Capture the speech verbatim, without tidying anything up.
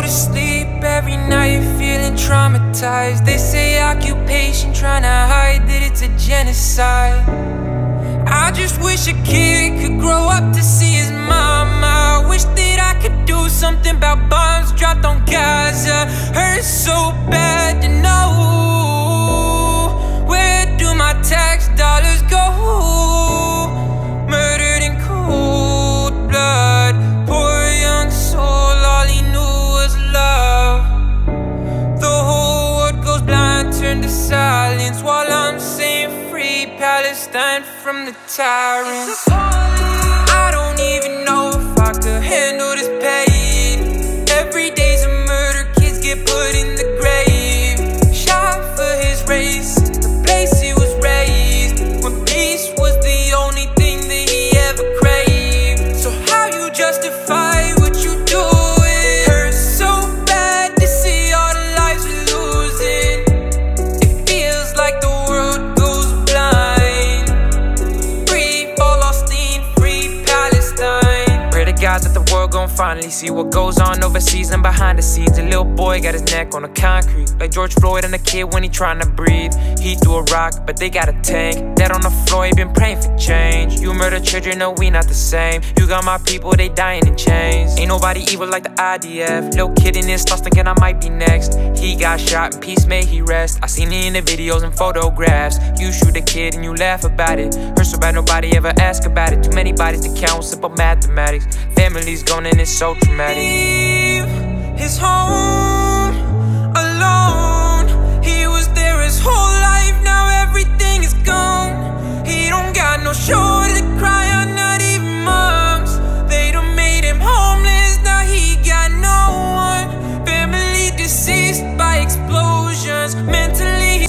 sleep every night feeling traumatized. They say occupation trying to hide that it's a genocide. I just wish a kid could grow up to see his mama. I wish that I could do something about bombs dropped on Gaza. Hurts so bad to know. Where do my tax dollars go? Murdered in cold blood, poor young soul, all he knew was love. The whole world goes blind, turned to silence, while I'm saying free Palestine from the tyrants. I don't even know if I could handle this pain. Every day's a murder, kids get put in the grave. Shot for his race, the place he was raised, when peace was the only thing that he ever craved. So how you justify what you do? It hurts so bad to see all the lives we're losing. It feels like the world goes blind. Free Palestine, free Palestine. Pray to God that the world gon' finally see what goes on overseas and behind the scenes. A little boy got his neck on the concrete, like George Floyd and a kid when he trying to breathe. He threw a rock, but they got a tank. Dead on the floor, he been praying for change. You murder children, no, we not the same. You got my people, they dying in chains. Ain't nobody evil like the I D F. Little kid in his thoughts thinking I might be next. He got shot, in peace may he rest. I seen it in the videos and photographs. You shoot a kid and you laugh about it. Hurt so bad nobody ever ask about it. Too many bodies to count, simple mathematics. Families gone and it's so traumatic. Leave his home alone. He was there his whole life, now everything is gone. He don't got no show.